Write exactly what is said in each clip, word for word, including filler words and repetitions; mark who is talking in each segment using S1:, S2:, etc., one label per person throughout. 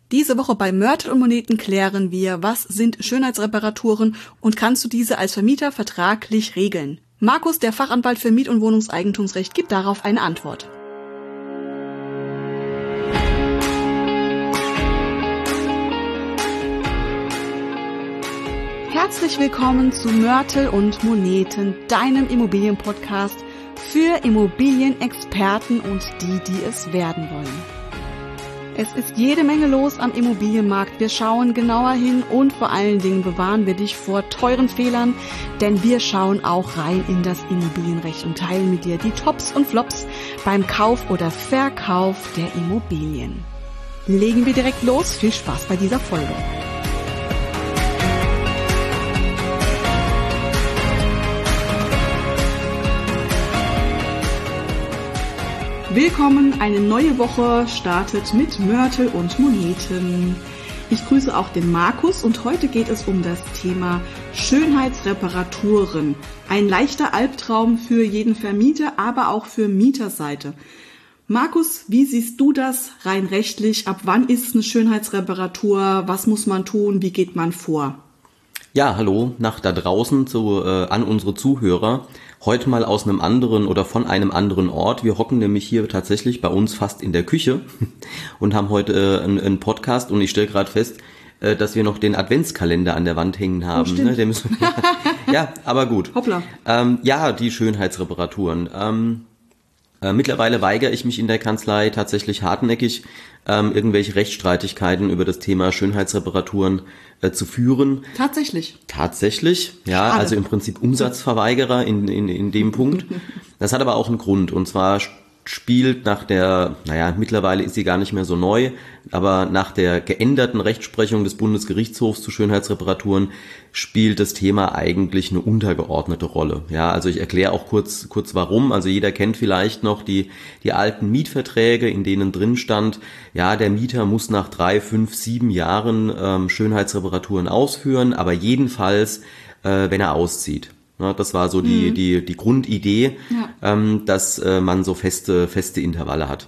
S1: Diese Woche bei Mörtel und Moneten klären wir, was sind Schönheitsreparaturen und kannst du diese als Vermieter vertraglich regeln? Markus, der Fachanwalt für Miet- und Wohnungseigentumsrecht, gibt darauf eine Antwort. Herzlich willkommen zu Mörtel und Moneten, deinem Immobilienpodcast für Immobilienexperten und die, die es werden wollen. Es ist jede Menge los am Immobilienmarkt. Wir schauen genauer hin und vor allen Dingen bewahren wir dich vor teuren Fehlern, denn wir schauen auch rein in das Immobilienrecht und teilen mit dir die Tops und Flops beim Kauf oder Verkauf der Immobilien. Legen wir direkt los. Viel Spaß bei dieser Folge. Willkommen, eine neue Woche startet mit Mörtel und Moneten. Ich grüße auch den Markus und heute geht es um das Thema Schönheitsreparaturen. Ein leichter Albtraum für jeden Vermieter, aber auch für Mieterseite. Markus, wie siehst du das rein rechtlich? Ab wann ist eine Schönheitsreparatur? Was muss man tun? Wie geht man vor?
S2: Ja, hallo, nach da draußen zu, äh, an unsere Zuhörer. Heute mal aus einem anderen oder von einem anderen Ort. Wir hocken nämlich hier tatsächlich bei uns fast in der Küche und haben heute äh, einen, einen Podcast und ich stelle gerade fest, äh, dass wir noch den Adventskalender an der Wand hängen haben.
S1: Oh,
S2: ne? Der müssen wir, ja, aber gut.
S1: Hoppla.
S2: Ähm, ja, die Schönheitsreparaturen. Ähm, äh, mittlerweile weigere ich mich in der Kanzlei tatsächlich hartnäckig, ähm, irgendwelche Rechtsstreitigkeiten über das Thema Schönheitsreparaturen äh, zu führen.
S1: Tatsächlich?
S2: Tatsächlich, ja,
S1: Schade.
S2: Also im Prinzip Umsatzverweigerer in, in, in dem Punkt. Das hat aber auch einen Grund und zwar spielt nach der, naja, mittlerweile ist sie gar nicht mehr so neu, aber nach der geänderten Rechtsprechung des Bundesgerichtshofs zu Schönheitsreparaturen spielt das Thema eigentlich eine untergeordnete Rolle. Ja, also ich erkläre auch kurz kurz warum. Also jeder kennt vielleicht noch die die alten Mietverträge, in denen drin stand, ja, der Mieter muss nach drei, fünf, sieben Jahren ähm, Schönheitsreparaturen ausführen, aber jedenfalls, äh, wenn er auszieht. Ja, das war so die, mhm. die, die Grundidee, ja. ähm, dass äh, man so feste, feste Intervalle hat.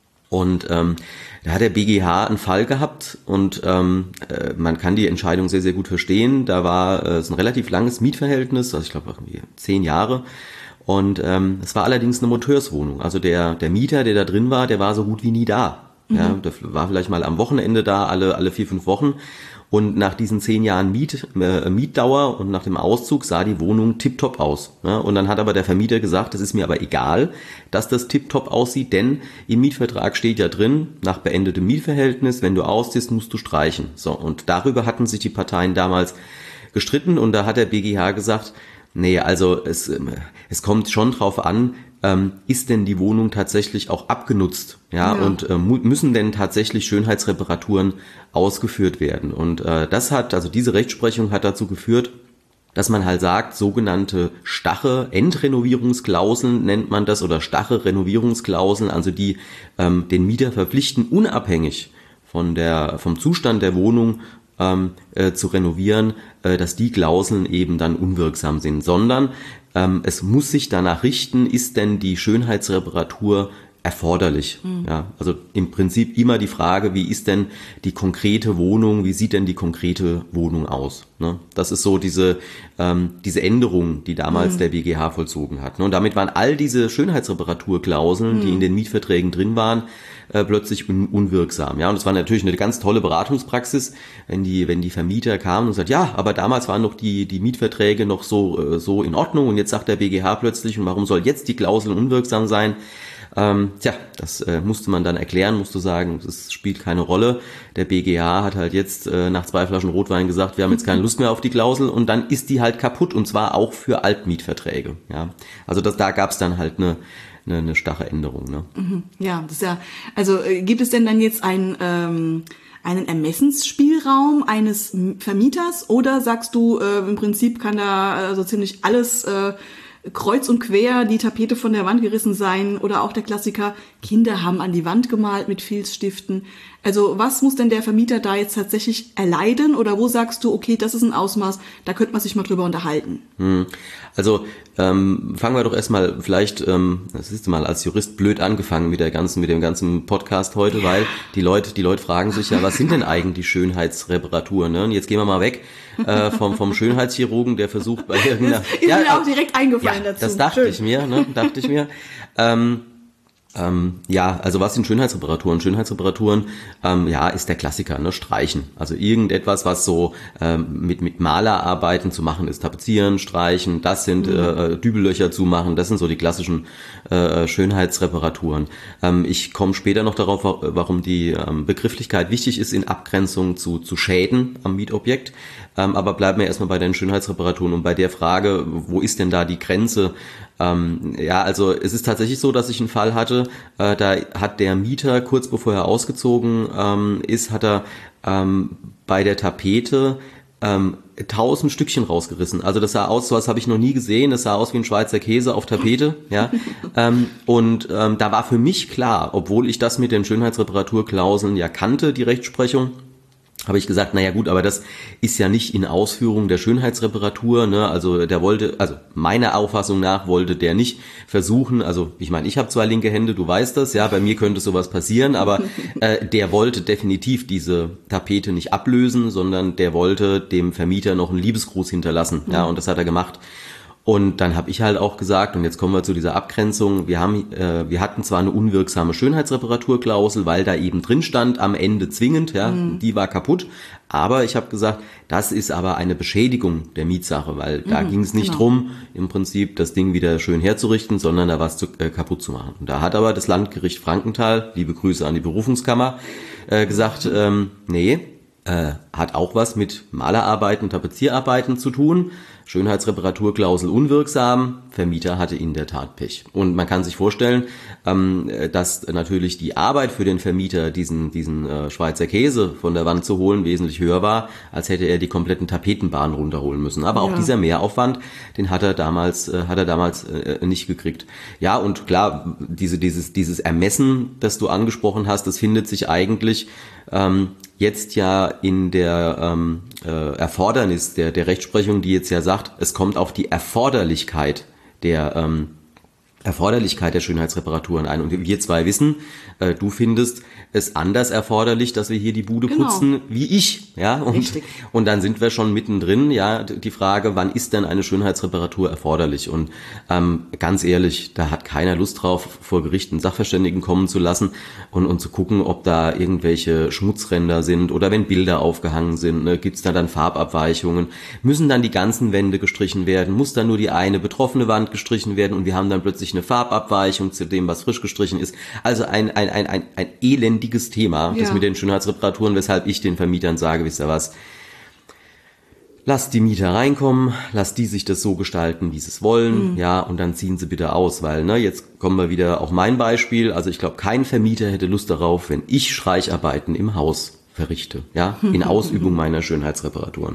S2: Und ähm, da hat der B G H einen Fall gehabt und ähm, äh, man kann die Entscheidung sehr, sehr gut verstehen. Da war äh, so ein relativ langes Mietverhältnis, also ich glaube irgendwie zehn Jahre. Und ähm, es war allerdings eine Monteurswohnung. Also der, der Mieter, der da drin war, der war so gut wie nie da. Mhm. Ja, der war vielleicht mal am Wochenende da, alle, alle vier, fünf Wochen. Und nach diesen zehn Jahren Miet, äh, Mietdauer und nach dem Auszug sah die Wohnung tipptopp aus. Ja, und dann hat aber der Vermieter gesagt, es ist mir aber egal, dass das tipptopp aussieht, denn im Mietvertrag steht ja drin, nach beendetem Mietverhältnis, wenn du ausziehst, musst du streichen. So, und darüber hatten sich die Parteien damals gestritten und da hat der B G H gesagt, nee, also es, es kommt schon drauf an, ähm, ist denn die Wohnung tatsächlich auch abgenutzt? Ja, ja. und äh, mu- müssen denn tatsächlich Schönheitsreparaturen ausgeführt werden? Und äh, das hat, also diese Rechtsprechung hat dazu geführt, dass man halt sagt, sogenannte Stache Endrenovierungsklauseln nennt man das oder Stache Renovierungsklauseln, also die ähm, den Mieter verpflichten, unabhängig von der vom Zustand der Wohnung ähm, äh, zu renovieren, äh, dass die Klauseln eben dann unwirksam sind, sondern ähm, es muss sich danach richten, ist denn die Schönheitsreparatur erforderlich. Mhm. Ja, also im Prinzip immer die Frage, wie ist denn die konkrete Wohnung, wie sieht denn die konkrete Wohnung aus? Ne? Das ist so diese ähm, diese Änderung, die damals mhm. der B G H vollzogen hat. Ne? Und damit waren all diese Schönheitsreparaturklauseln, mhm. die in den Mietverträgen drin waren, äh, plötzlich un- unwirksam. Ja, und es war natürlich eine ganz tolle Beratungspraxis, wenn die wenn die Vermieter kamen und sagten, ja, aber damals waren noch die die Mietverträge noch so äh, so in Ordnung und jetzt sagt der B G H plötzlich, und warum soll jetzt die Klausel unwirksam sein? Ähm, tja, das äh, musste man dann erklären, musste sagen, das spielt keine Rolle. Der B G H hat halt jetzt äh, nach zwei Flaschen Rotwein gesagt, wir haben jetzt keine Lust mehr auf die Klausel und dann ist die halt kaputt und zwar auch für Altmietverträge. Ja, also das, da gab es dann halt eine eine, eine starre Änderung. Ne?
S1: Mhm. Ja, das ist ja. Also äh, gibt es denn dann jetzt ein ähm einen Ermessensspielraum eines Vermieters oder sagst du, äh, im Prinzip kann da äh, so ziemlich alles äh, kreuz und quer die Tapete von der Wand gerissen sein oder auch der Klassiker, Kinder haben an die Wand gemalt mit Filzstiften. Also was muss denn der Vermieter da jetzt tatsächlich erleiden oder wo sagst du, okay, das ist ein Ausmaß, da könnte man sich mal drüber unterhalten?
S2: Hm. Also ähm, fangen wir doch erstmal vielleicht, ähm, das ist mal als Jurist blöd angefangen mit der ganzen, mit dem ganzen Podcast heute, ja. weil die Leute, die Leute fragen sich ja, was sind denn eigentlich Schönheitsreparaturen? Ne? Und jetzt gehen wir mal weg äh, vom vom Schönheitschirurgen, der versucht bei irgendeiner.
S1: Ist ja, mir auch direkt eingefallen
S2: ja,
S1: dazu.
S2: Das dachte
S1: Schön.
S2: ich mir, ne? Dachte ich mir. Ähm, Ähm, ja, also was sind Schönheitsreparaturen? Schönheitsreparaturen, ähm, ja, ist der Klassiker, ne? Streichen. Also irgendetwas, was so ähm, mit mit Malerarbeiten zu machen ist. Tapezieren, streichen, das sind mhm. äh, Dübellöcher zumachen, das sind so die klassischen äh, Schönheitsreparaturen. Ähm, ich komme später noch darauf, warum die ähm, Begrifflichkeit wichtig ist in Abgrenzung zu, zu Schäden am Mietobjekt. Ähm, aber bleiben wir erstmal bei den Schönheitsreparaturen und bei der Frage, wo ist denn da die Grenze? Ähm, ja, also es ist tatsächlich so, dass ich einen Fall hatte, äh, da hat der Mieter kurz bevor er ausgezogen ähm, ist, hat er ähm, bei der Tapete ähm, tausend Stückchen rausgerissen. Also das sah aus, sowas habe ich noch nie gesehen, das sah aus wie ein Schweizer Käse auf Tapete, ja. ähm, und ähm, da war für mich klar, obwohl ich das mit den Schönheitsreparaturklauseln ja kannte, die Rechtsprechung, habe ich gesagt, naja gut, aber das ist ja nicht in Ausführung der Schönheitsreparatur, ne? Also der wollte, also meiner Auffassung nach wollte der nicht versuchen, also ich meine, ich habe zwei linke Hände, du weißt das, ja, bei mir könnte sowas passieren, aber äh, der wollte definitiv diese Tapete nicht ablösen, sondern der wollte dem Vermieter noch einen Liebesgruß hinterlassen, ja, und das hat er gemacht. Und dann habe ich halt auch gesagt, und jetzt kommen wir zu dieser Abgrenzung, wir haben, äh, wir hatten zwar eine unwirksame Schönheitsreparaturklausel, weil da eben drin stand, am Ende zwingend, ja, mhm. die war kaputt, aber ich habe gesagt, das ist aber eine Beschädigung der Mietsache, weil da mhm, ging es nicht genau. drum, im Prinzip das Ding wieder schön herzurichten, sondern da was zu, äh, kaputt zu machen. Und da hat aber das Landgericht Frankenthal, liebe Grüße an die Berufungskammer, äh, gesagt, ähm, nee, äh, hat auch was mit Malerarbeiten, Tapezierarbeiten zu tun. Schönheitsreparaturklausel unwirksam, Vermieter hatte in der Tat Pech. Und man kann sich vorstellen, ähm, dass natürlich die Arbeit für den Vermieter, diesen diesen äh, Schweizer Käse von der Wand zu holen, wesentlich höher war, als hätte er die kompletten Tapetenbahnen runterholen müssen. Aber auch ja. dieser Mehraufwand, den hat er damals äh, hat er damals äh, nicht gekriegt. Ja, und klar, diese dieses dieses Ermessen, das du angesprochen hast, das findet sich eigentlich ähm, jetzt ja in der ähm, äh, Erfordernis der der Rechtsprechung, die jetzt ja sagt, es kommt auf die Erforderlichkeit der ähm, Erforderlichkeit der Schönheitsreparaturen ein. Und wir zwei wissen, äh, du findest es anders erforderlich, dass wir hier die Bude genau. putzen, wie ich, ja. Und, Richtig. und dann sind wir schon mittendrin, ja. Die Frage, wann ist denn eine Schönheitsreparatur erforderlich? Und ähm, ganz ehrlich, da hat keiner Lust drauf, vor Gericht einen Sachverständigen kommen zu lassen und, und zu gucken, ob da irgendwelche Schmutzränder sind oder wenn Bilder aufgehangen sind, ne, gibt's da dann Farbabweichungen? Müssen dann die ganzen Wände gestrichen werden? Muss dann nur die eine betroffene Wand gestrichen werden und wir haben dann plötzlich eine Farbabweichung zu dem, was frisch gestrichen ist. Also ein ein ein ein, ein elendiges Thema, das ja. mit den Schönheitsreparaturen, weshalb ich den Vermietern sage, wisst ihr was, lasst die Mieter reinkommen, lasst die sich das so gestalten, wie sie es wollen, mhm. ja, und dann ziehen sie bitte aus, weil, ne, jetzt kommen wir wieder auf mein Beispiel, also ich glaube, kein Vermieter hätte Lust darauf, wenn ich Streicharbeiten im Haus verrichte, ja, in Ausübung meiner Schönheitsreparaturen.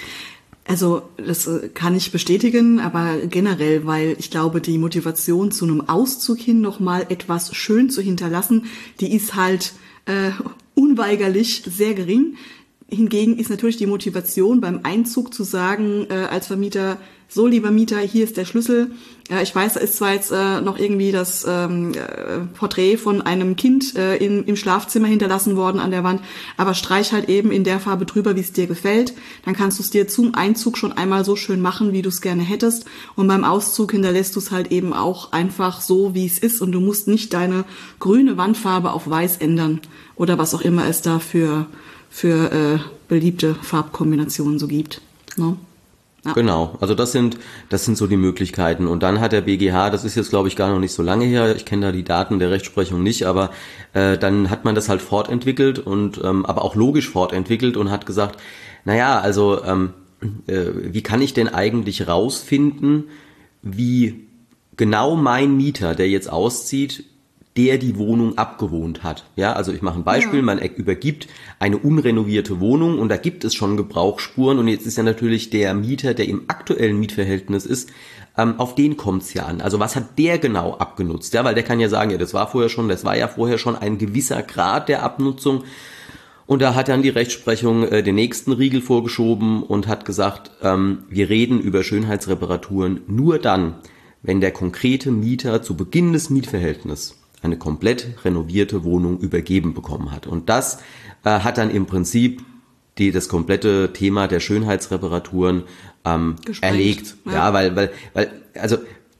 S1: Also das kann ich bestätigen, aber generell, weil ich glaube, die Motivation zu einem Auszug hin nochmal etwas schön zu hinterlassen, die ist halt äh, unweigerlich sehr gering. Hingegen ist natürlich die Motivation beim Einzug zu sagen, äh, als Vermieter, so lieber Mieter, hier ist der Schlüssel. Ja, ich weiß, da ist zwar jetzt äh, noch irgendwie das ähm, äh, Porträt von einem Kind äh, in, im Schlafzimmer hinterlassen worden an der Wand, aber streich halt eben in der Farbe drüber, wie es dir gefällt. Dann kannst du es dir zum Einzug schon einmal so schön machen, wie du es gerne hättest. Und beim Auszug hinterlässt du es halt eben auch einfach so, wie es ist. Und du musst nicht deine grüne Wandfarbe auf weiß ändern oder was auch immer es da für für äh, beliebte Farbkombinationen so gibt. No? Ja.
S2: Genau, also das sind das sind so die Möglichkeiten. Und dann hat der B G H, das ist jetzt glaube ich gar noch nicht so lange her, ich kenne da die Daten der Rechtsprechung nicht, aber äh, dann hat man das halt fortentwickelt und ähm, aber auch logisch fortentwickelt und hat gesagt, naja, also ähm, äh, wie kann ich denn eigentlich rausfinden, wie genau mein Mieter, der jetzt auszieht, der die Wohnung abgewohnt hat. Ja, also ich mache ein Beispiel, ja. man übergibt eine unrenovierte Wohnung und da gibt es schon Gebrauchsspuren und jetzt ist ja natürlich der Mieter, der im aktuellen Mietverhältnis ist, ähm, auf den kommt's ja an. Also was hat der genau abgenutzt? Ja, weil der kann ja sagen, ja, das war vorher schon, das war ja vorher schon ein gewisser Grad der Abnutzung. Und da hat dann die Rechtsprechung äh, den nächsten Riegel vorgeschoben und hat gesagt, ähm, wir reden über Schönheitsreparaturen nur dann, wenn der konkrete Mieter zu Beginn des Mietverhältnisses eine komplett renovierte Wohnung übergeben bekommen hat. Und das äh, hat dann im Prinzip die, das komplette Thema der Schönheitsreparaturen ähm, erlegt. Ja. ja, weil, weil, weil, also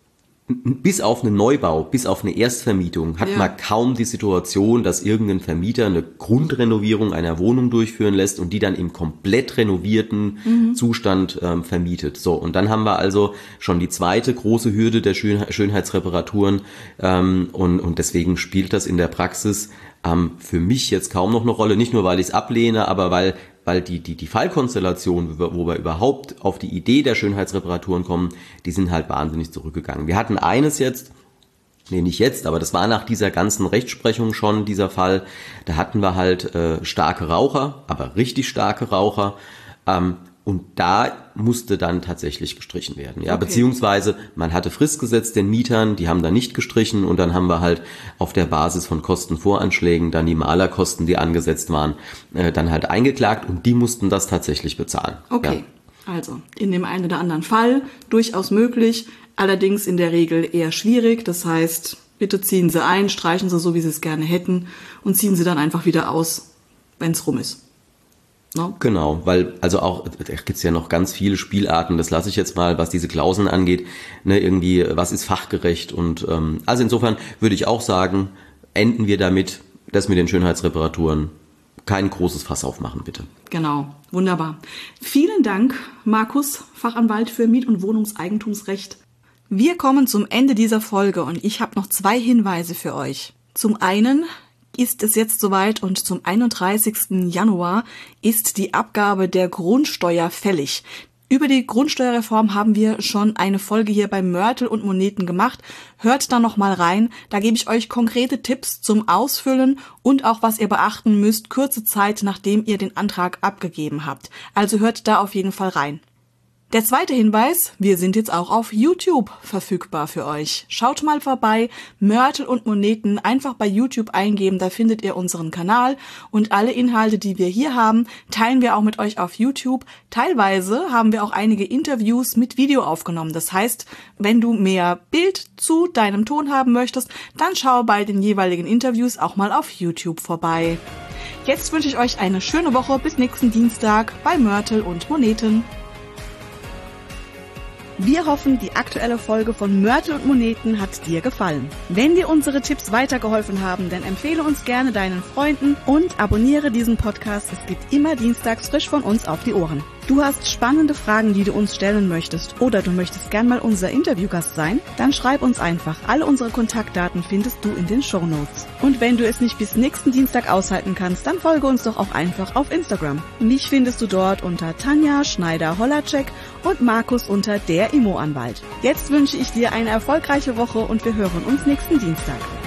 S2: bis auf einen Neubau, bis auf eine Erstvermietung hat ja. man kaum die Situation, dass irgendein Vermieter eine Grundrenovierung einer Wohnung durchführen lässt und die dann im komplett renovierten mhm. Zustand ähm, vermietet. So, und dann haben wir also schon die zweite große Hürde der Schön- Schönheitsreparaturen ähm, und, und deswegen spielt das in der Praxis ähm, für mich jetzt kaum noch eine Rolle, nicht nur weil ich es ablehne, aber weil weil die, die, die Fallkonstellation, wo wir überhaupt auf die Idee der Schönheitsreparaturen kommen, die sind halt wahnsinnig zurückgegangen. Wir hatten eines jetzt, nee, nicht jetzt, aber das war nach dieser ganzen Rechtsprechung schon dieser Fall, da hatten wir halt äh, starke Raucher, aber richtig starke Raucher, ähm, und da musste dann tatsächlich gestrichen werden. Ja, okay. Beziehungsweise man hatte Frist gesetzt den Mietern, die haben da nicht gestrichen und dann haben wir halt auf der Basis von Kostenvoranschlägen dann die Malerkosten, die angesetzt waren, äh, dann halt eingeklagt und die mussten das tatsächlich bezahlen.
S1: Okay, ja. Also in dem einen oder anderen Fall durchaus möglich, allerdings in der Regel eher schwierig. Das heißt, bitte ziehen Sie ein, streichen Sie so, wie Sie es gerne hätten und ziehen Sie dann einfach wieder aus, wenn es rum ist. No?
S2: Genau, weil also auch, da gibt's ja noch ganz viele Spielarten, das lasse ich jetzt mal, was diese Klauseln angeht, ne, irgendwie, was ist fachgerecht und ähm, also insofern würde ich auch sagen, enden wir damit, dass mit den Schönheitsreparaturen kein großes Fass aufmachen, bitte.
S1: Genau, wunderbar. Vielen Dank, Markus, Fachanwalt für Miet- und Wohnungseigentumsrecht. Wir kommen zum Ende dieser Folge und ich habe noch zwei Hinweise für euch. Zum einen ist es jetzt soweit und zum einunddreißigsten Januar ist die Abgabe der Grundsteuer fällig. Über die Grundsteuerreform haben wir schon eine Folge hier bei Mörtel und Moneten gemacht. Hört da noch mal rein. Da gebe ich euch konkrete Tipps zum Ausfüllen und auch, was ihr beachten müsst, kurze Zeit, nachdem ihr den Antrag abgegeben habt. Also hört da auf jeden Fall rein. Der zweite Hinweis, wir sind jetzt auch auf YouTube verfügbar für euch. Schaut mal vorbei, Mörtel und Moneten, einfach bei YouTube eingeben, da findet ihr unseren Kanal und alle Inhalte, die wir hier haben, teilen wir auch mit euch auf YouTube. Teilweise haben wir auch einige Interviews mit Video aufgenommen. Das heißt, wenn du mehr Bild zu deinem Ton haben möchtest, dann schau bei den jeweiligen Interviews auch mal auf YouTube vorbei. Jetzt wünsche ich euch eine schöne Woche, bis nächsten Dienstag bei Mörtel und Moneten. Wir hoffen, die aktuelle Folge von Mörtel und Moneten hat dir gefallen. Wenn dir unsere Tipps weitergeholfen haben, dann empfehle uns gerne deinen Freunden und abonniere diesen Podcast. Es gibt immer dienstags frisch von uns auf die Ohren. Du hast spannende Fragen, die du uns stellen möchtest oder du möchtest gern mal unser Interviewgast sein, dann schreib uns einfach. Alle unsere Kontaktdaten findest du in den Shownotes. Und wenn du es nicht bis nächsten Dienstag aushalten kannst, dann folge uns doch auch einfach auf Instagram. Mich findest du dort unter Tanja Schneider-Holacek und Markus unter der Immo-Anwalt. Jetzt wünsche ich dir eine erfolgreiche Woche und wir hören uns nächsten Dienstag.